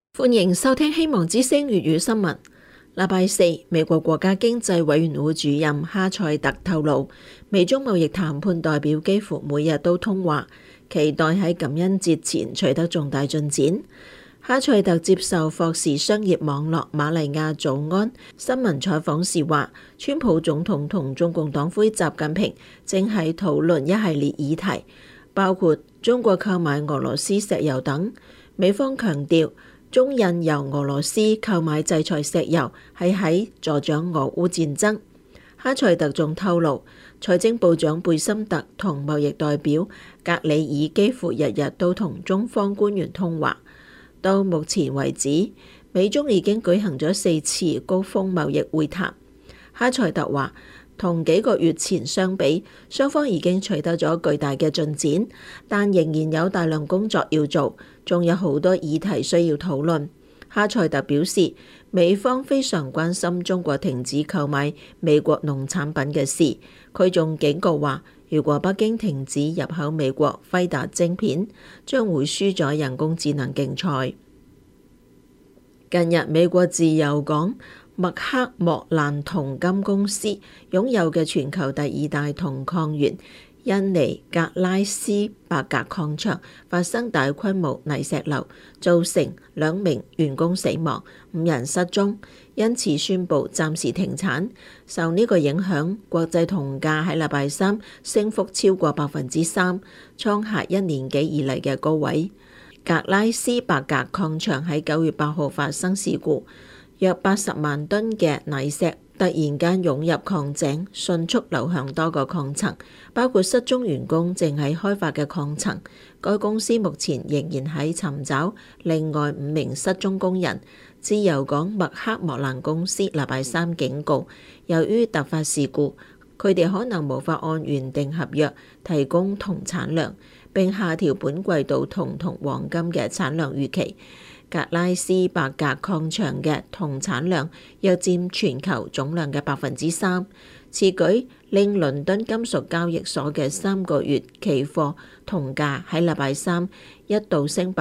歡迎收聽希望之聲粵語新聞。禮拜四，美國國家經濟委員會主任哈塞特透露，美中貿易談判代表幾乎每日都通話，期待喺感恩節前取得重大進展。哈塞特接受霍士商業網絡瑪麗亞早安新聞採訪時話，川普總統同中共黨魁習近平正係討論一系列議題，包括中國購買俄羅斯石油等。美方強調，中印由俄羅斯購買制裁石油係喺助長俄烏戰爭。哈塞特仲透露，財政部長貝森特同貿易代表格里爾幾乎日日都同中方官員通話。到目前為止，美中已經舉行咗4次高峰貿易會談。哈塞特話，同幾個月前相比，雙方已經取得咗巨大嘅進展，但仍然有大量工作要做，仲有好多議題需要討論。哈塞特表示，美方非常關心中國停止購買美國農產品嘅事。佢仲警告話，如果北京停止入口美國輝達晶片，將會輸咗人工智能競賽。近日，美國自由港麥克莫蘭銅金公司擁有嘅全球第2大銅礦源印尼格拉斯伯格礦場發生大規模泥石流，造成2名員工死亡，5人失蹤，因此宣布暫時停產。受呢個影響，國際銅價喺禮拜三升幅超過3%，創下1年幾以嚟嘅高位。格拉斯伯格礦場喺9月8號發生事故，約80萬噸嘅泥石突然間湧入礦井，迅速流向多個礦層，包括失蹤員工正喺開發嘅礦層。該公司目前仍然喺尋找另外5名失蹤工人。自由港麥克莫蘭公司禮拜三警告，由於突發事故，佢哋可能無法按原定合約提供銅產量，並下調本季度銅同黃金嘅產量預期。格拉斯伯格礦場嘅銅產量約佔全球總量嘅3%。此舉令倫敦金屬交易所嘅3個月期貨銅價喺禮拜三一度升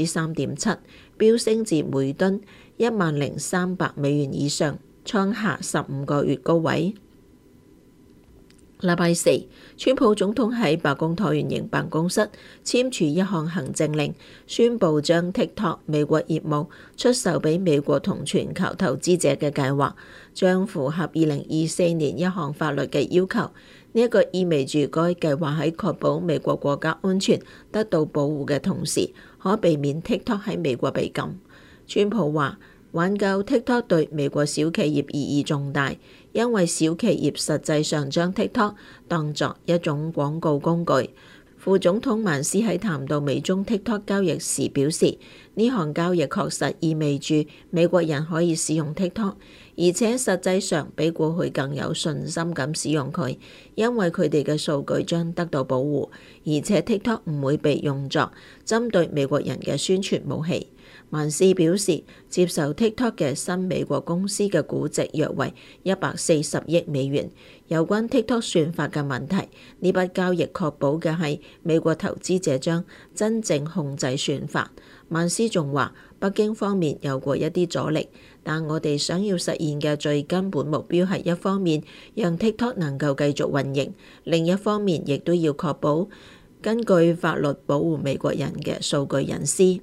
3.7%，飆升至每噸10,300美元以上，創下15個月高位。禮拜四，川普總統喺白宮橢圓形辦公室簽署一項行政令，宣布將 TikTok 美國業務出售俾美國同全球投資者嘅計劃，將符合2024年一項法律嘅要求。呢一個意味住該計劃喺確保美國國家安全得到保護嘅同時，可避免 TikTok 喺美國被禁。川普話，挽救 TikTok 對美國小企業意義重大，因為小企業實際上將 TikTok 當作一種廣告工具。副總統曼斯喺談到美中 TikTok 交易時表示，呢項交易確實意味住美國人可以使用 TikTok， 而且實際上比過去更有信心咁使用佢，因為佢哋嘅數據將得到保護，而且 TikTok 唔會被用作針對美國人嘅宣傳武器。曼斯表示，接受 TikTok 嘅新美國公司嘅估值約為140億美元。有關 TikTok 算法嘅問題，呢筆交易確保嘅係美國投資者將真正控制算法。曼斯仲話，北京方面有過一啲阻力，但我哋想要實現嘅最根本目標係一方面讓 TikTok 能夠繼續運營，另一方面亦都要確保根據法律保護美國人嘅數據隱私。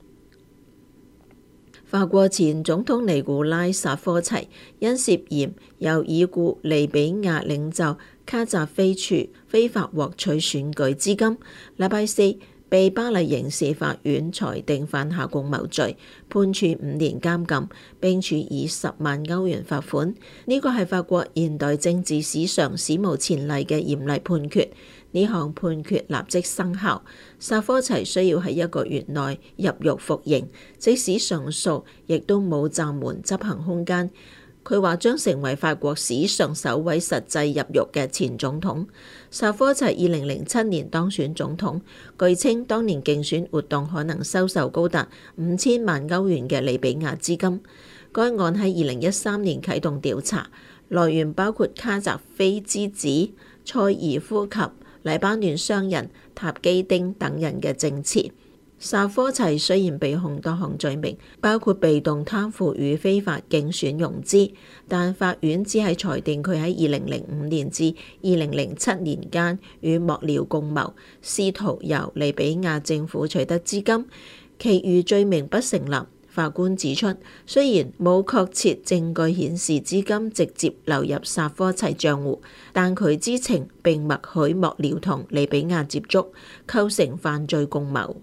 法國前總統尼古拉薩科齊因涉嫌由已故利比亞領袖卡扎菲處非法獲取選舉資金，禮拜四被巴黎刑事法院裁定犯下共謀罪，判處5年監禁，並處以10萬歐元罰款。呢個係法國現代政治史上史無前例嘅嚴厲判決。呢項判決立即生效，薩科齊需要喺1個月內入獄服刑，即使上訴，亦都冇暫緩執行空間。佢話將成為法國史上首位實際入獄嘅前總統。薩科齊2007年當選總統，據稱當年競選活動可能收受高達5000萬歐元嘅利比亞資金。該案喺2013年啟動調查，來源包括卡扎菲之子塞爾夫及黎巴嫩商人塔基丁等人嘅證詞。 薩科齊雖然被控多項罪名，包括被動貪腐與非法競選融資，但法院只係裁定佢喺2005年至2007年間與幕僚共謀，試圖由利比亞政府取得資金，其餘罪名不成立。法官指出，雖然冇確切證據顯示資金直接流入薩科齊賬戶，但佢知情並默許幕僚同利比亞接觸，構成犯罪共謀。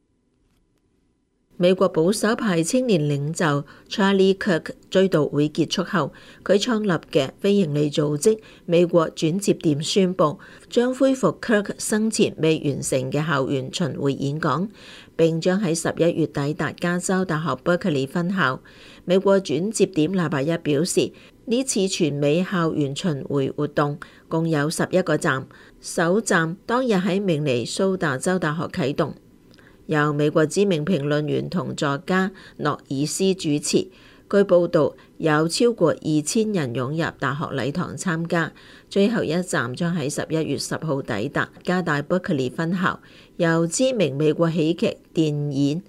美國保守派青年領袖 Charlie Kirk 追悼會結束後，佢創立嘅非營利組織美國轉接點宣布將恢復 Kirk 生前未完成嘅校園巡迴演講，並將喺11月抵達加州大學伯克利分校。美國轉接點禮拜一表示，呢次全美校園巡迴活動共有11個站，首站當日喺明尼蘇達州大學啟動。由美國知名評論員同作家諾爾斯主持，據報道有超過2000人湧入大學禮堂參加。最後一站將喺11月10號抵達加大伯克利分校，由知名美國喜劇電影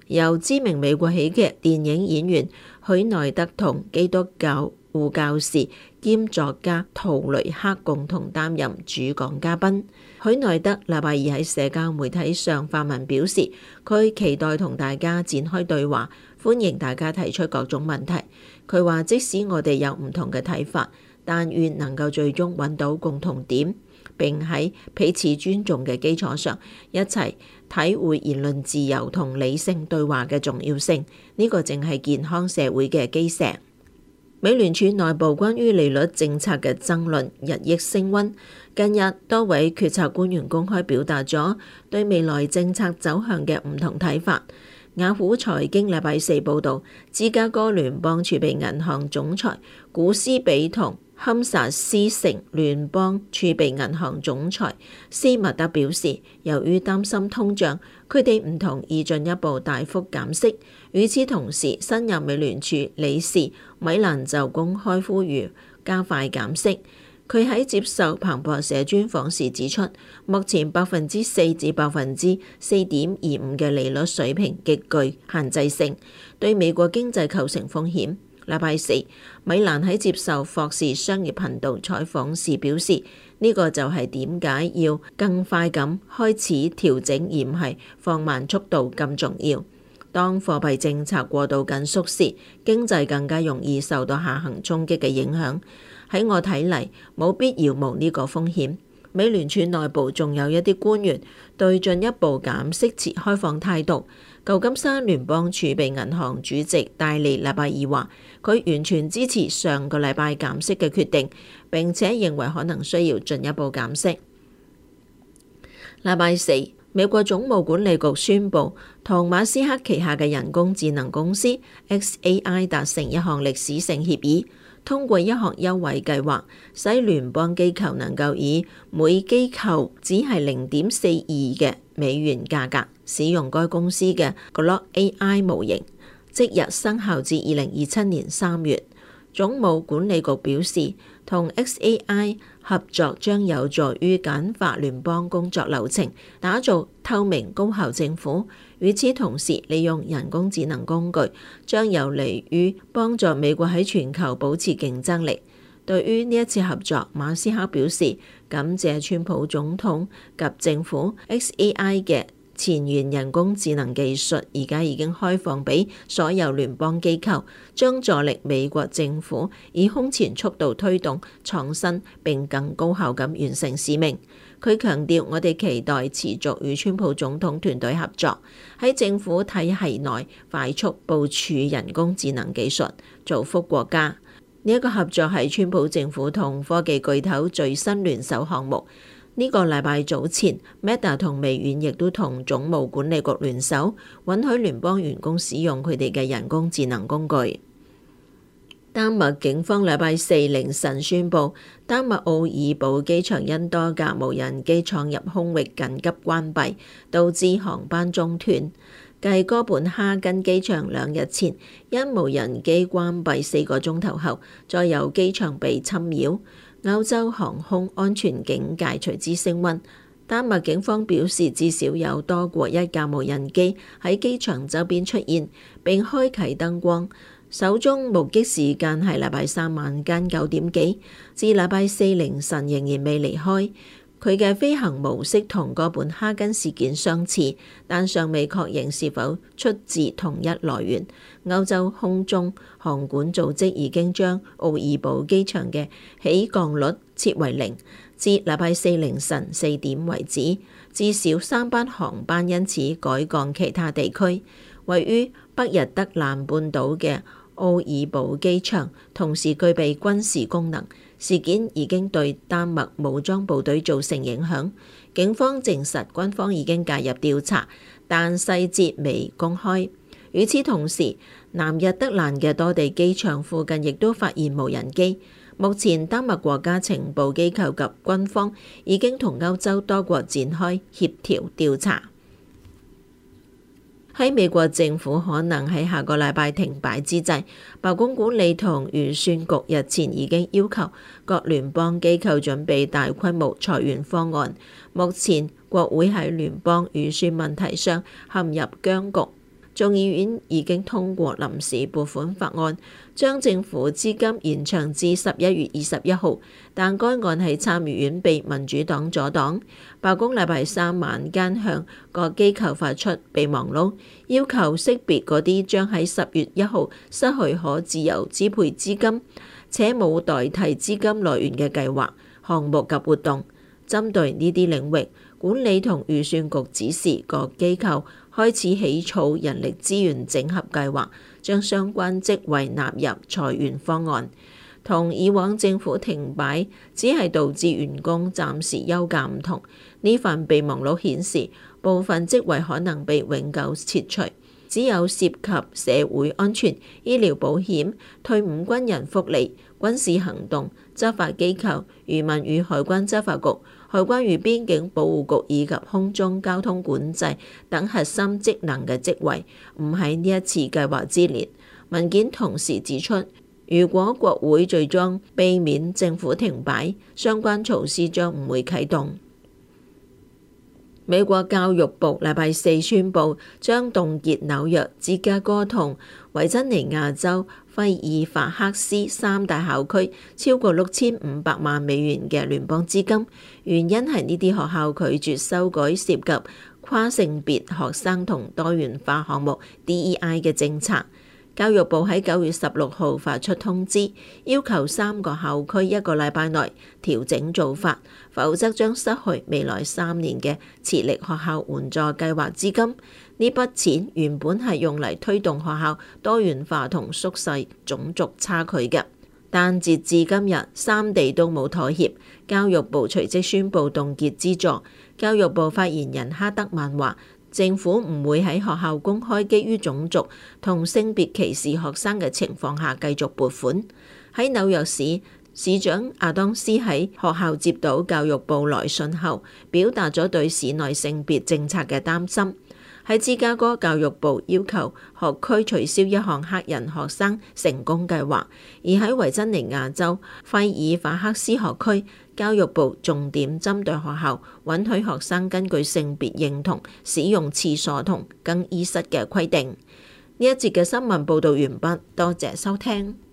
演員許內德同基督教護教士兼作家圖雷克共同擔任主講嘉賓。許內德禮拜二喺社交媒體上發文表示，佢期待同大家展開對話，歡迎大家提出各種問題。佢話即使我哋有唔同嘅睇法，但願能夠最終揾到共同點，並喺彼此尊重嘅基礎上一齊體會言論自由同理性對話嘅重要性。呢個正係健康社會嘅基石。美聯儲內部關於利率政策嘅爭論日益升溫。近日，多位決策官員公開表達咗對未來政策走向嘅唔同睇法。雅虎財經禮拜四報導，芝加哥聯邦儲備銀行總裁古斯比同堪薩斯城聯邦儲備銀行總裁斯密德表示，由於擔心通脹，佢哋唔同意進一步大幅減息。與此同時，新任美聯儲理事米蘭就公開呼籲加快減息。佢喺接受彭博社專訪時指出，目前4%至4.25%嘅利率水平極具限制性，對美國經濟構成風險。禮拜四，米蘭喺接受霍士商業頻道採訪時表示，呢個就係點解要更快咁開始調整，而唔係放慢速度咁重要。當貨幣政策過度緊縮時，經濟更加容易受到下行衝擊嘅影響。喺我睇嚟，冇必要冒呢個風險。美聯儲內部仲有一啲官員對進一步減息持開放態度。舊金山聯邦儲備銀行主席戴利禮拜二話，佢完全支持上個禮拜減息嘅決定，並且認為可能需要進一步減息。禮拜四，美國總務管理局宣布同馬斯克旗下嘅人工智能公司 xAI 達成一項歷史性協議，通過一項優惠計劃，使聯邦機構能夠以每機構只係0.42嘅美元價格使用該公司嘅 Grok AI 模型，即日生效至2027年3月。總務管理局表示，同 xAI 合作將有助於簡化聯邦工作流程，打造透明高效政府。與此同時，利用人工智能工具將有利於幫助美國喺全球保持競爭力。對於呢一次合作，馬斯克表示感謝川普總統及政府。xAI 嘅前沿人工智能技術而家已經開放俾所有聯邦機構，將助力美國政府以空前速度推動創新並更高效咁完成使命。佢強調，我哋期待持續與川普總統團隊合作，喺政府體系內快速部署人工智能技術，造福國家。呢一個合作係川普政府同科技巨頭最新聯手項目。呢個禮拜早前 Meta 同微軟亦都同總務管理局聯手，允許聯邦員工使用佢哋嘅人工智能工具。丹麥警方禮拜四凌晨宣布，丹麥奧爾堡機場因多架無人機闖入空域緊急關閉，導致航班中斷。繼哥本哈根機場2日前因無人機關閉4個鐘頭後，再有機場被侵擾。歐洲航空安全警戒隨之升溫。 丹麥警方表示，至少有多過一架無人機喺機場周邊出現並開啟燈光。首宗目擊時間係禮拜三晚間9點幾，至禮拜四凌晨仍然未離開。佢嘅飛行模式同哥本哈根事件相似，但尚未確認是否出自同一來源。歐洲空中航管組織已經將奧爾堡機場嘅起降率設為0，至禮拜四凌晨4點為止，至少3班航班因此改降其他地區。位於北日德蘭半島嘅奧爾堡機場同時具備軍事功能，事件已經對丹麥武裝部隊造成影響。警方證實軍方已經介入調查，但細節未公開。與此同時，南日德蘭嘅多地機場附近亦都發現無人機。目前丹麥國家情報機構及軍方已經同歐洲多國展開協調調查。喺美國政府可能喺下個禮拜停擺之際，白宮管理同預算局日前已經要求各聯邦機構準備大規模裁員方案。目前國會喺聯邦預算問題上陷入僵局。眾議院已經通過臨時撥款法案，將政府資金延長至11月21號，但該案喺參議院被民主黨阻擋。白宮禮拜三晚間向各機構發出備忘錄，要求識別嗰啲將喺10月1號失去可自由支配資金且冇代替資金來源嘅計劃、項目及活動。針對呢啲領域，管理同預算局指示各機構開始起草人力資源整合計劃，將相關職位納入裁員方案。同以往政府停擺只係導致員工暫時休假唔同，呢份備忘錄顯示部分職位可能被永久撤除，只有涉及社會安全、醫療保險、退伍軍人福利、軍事行動、執法機構、漁民與海關執法局、海關與邊境保護局以及空中交通管制等核心職能嘅職位唔喺呢一次計劃之列。文件同時指出，如果國會最終避免政府停擺，相關措施將唔會啟動。美國教育部禮拜四宣布將凍結紐約、芝加哥同維珍尼亞州費爾法克斯3大校區超過6500萬美元嘅聯邦資金，原因係呢啲學校拒絕修改涉及跨性別學生同多元化項目 DEI 嘅政策。教育部喺9月16號發出通知，要求3個校區1個禮拜內調整做法，否則將失去未來3年嘅磁力學校援助計劃資金。呢筆錢原本係用嚟推動學校多元化同縮細種族差距嘅，但截至今日3地都冇妥協，教育部隨即宣布凍結資助。教育部發言人哈德曼話，政府唔會喺學校公開基於種族同性別歧視學生嘅情況下繼續撥款。喺紐約市，市長亞當斯喺學校接到教育部來信後，表達咗對市內性別政策嘅擔心。喺芝加哥，教育部要求學區取消一項黑人學生成功計劃，而喺維珍尼亞州費爾法克斯學區，教育部重點針對學校允許學生根據性別認同使用廁所同更衣室嘅規定。呢一節嘅新聞報導完畢，多謝收聽。